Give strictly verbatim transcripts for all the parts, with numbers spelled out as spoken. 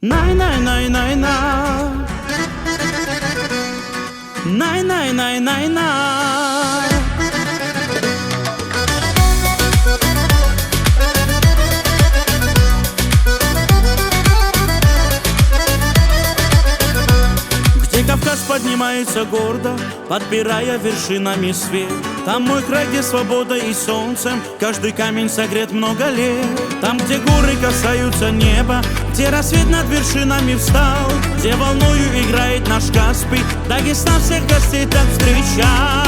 Най най най най на Най най най най на Где Кавказ поднимается гордо, подпирая вершинами свет. Там мой край, где свобода и солнцем каждый камень согрет много лет. Там, где горы касаются неба, где рассвет над вершинами встал, где волною играет наш Каспий, Дагестан всех гостей так встречал.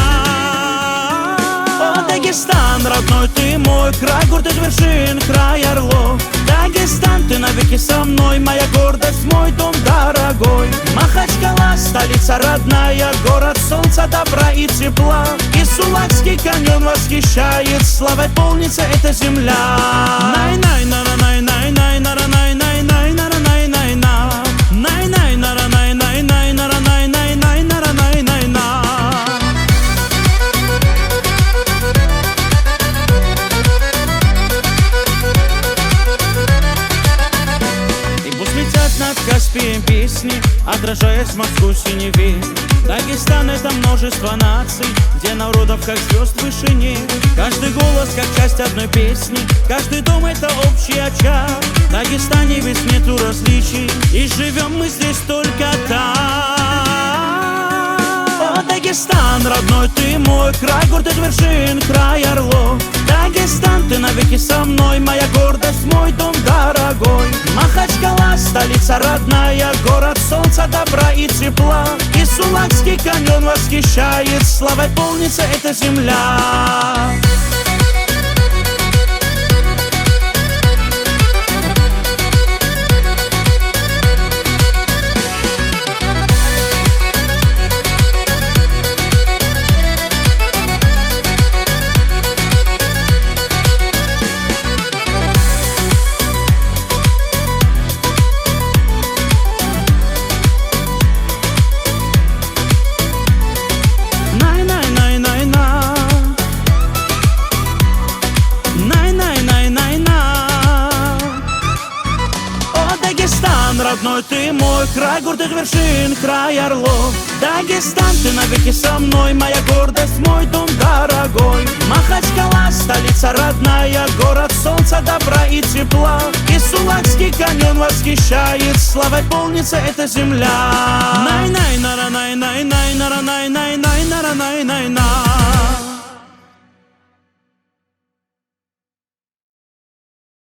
О, Дагестан, родной ты мой край, гордость вершин, край орлов. Дагестан, ты навеки со мной, моя гордость, мой дом дорогой. Махачкала, столица родная, город солнца, добра и тепла. И Сулакский каньон восхищает, славой полнится эта земля. Най-най, на-на-най, най-най, на-на-най, най-най, на-на-най, най-на. Най-най, на-на-най, най-най, на-на-най, най-най, на-на-най, най-на. Над Каспием песни, отражаясь в морской синеве. Дагестан — это множество наций, где народов как звезд в вышине. Каждый голос как часть одной песни, каждый дом — это общий очаг. В Дагестане ведь нету различий, и живем мы здесь только так. О, Дагестан, родной ты мой край, гордость вершин, край орлов. Дагестан, ты навеки со мной, моя гордость, мой дом дорогой. Махачкала, столица родная, город солнца, добра и тепла. И Сулакский каньон восхищает, славой полнится эта земля. Родной ты мой край, гордость вершин, край орлов. Дагестан, ты навеки со мной, моя гордость, мой дом дорогой. Махачкала, столица родная, город солнца, добра и тепла. И Сулакский каньон восхищает, славой полнится эта земля. Най-най, на-ра-най, най-най, на-ра-най, най-най, на-ра-най, най-най.